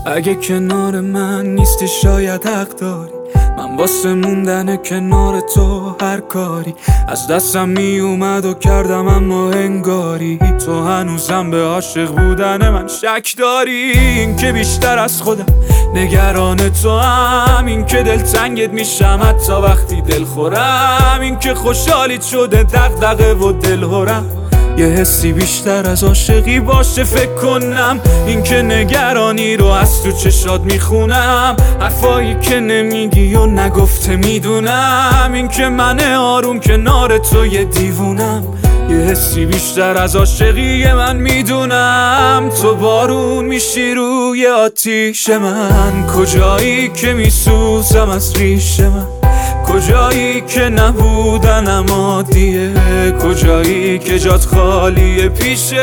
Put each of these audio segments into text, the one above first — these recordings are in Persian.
اگه کنار من نیستی شاید حق داری، من واسه موندن کنار تو هر کاری از دستم می اومد و کردم، اما انگاری تو هنوزم به عاشق بودن من شک داری. این که بیشتر از خودم نگران تو هم، این که دلتنگت میشم حتی وقتی دل خورم، این که خوشحالیت شده دغدغه و دلهرم، یه حسی بیشتر از عاشقی باشه فکر کنم. این که نگرانی رو از تو چشات میخونم، حرفایی که نمیگی و نگفته میدونم، این که من آروم کنار تو یه دیوونم، یه حسی بیشتر از عاشقی من میدونم. تو بارون میشی روی آتیش من، کجایی که میسوزم از ریش من، کجایی که نبودنم عادیه، کجایی که جات خالیه پیش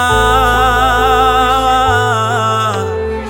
من.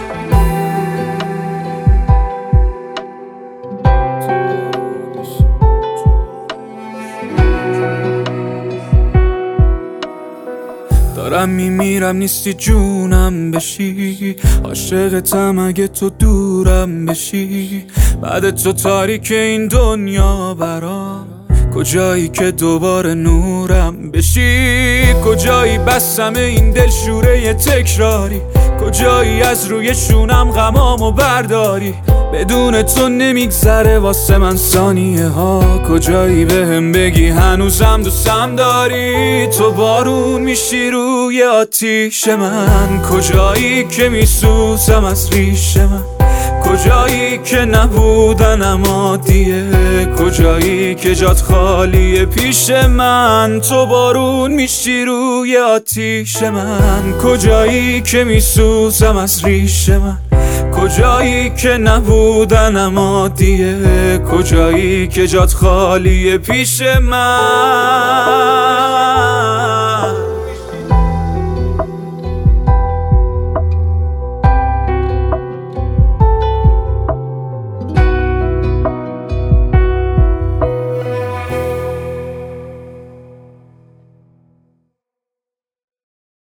دارم میمیرم نیستی جونم بشی، عاشقتم اگه تو دورم بشی، بعد تو تاریک این دنیا برام، کجایی که دوباره نورم بشی، کجایی بسم این دل شوره تکراری، کجایی از روی شونم غمامو برداری، بدون تو نمیگذره واسه من ثانیه ها، کجایی بهم بگی هنوزم دوستم داری. تو بارون میشی روی آتیش من، کجایی که میسوزم از ریش من، کجایی که نبودنم عادیه، کجایی که جات خالیه پیش من. تو بارون میشی روی آتیش من، کجایی که میسوزم از ریش من، کجایی که نبودنم عادیه، کجایی که جات خالیه پیش من.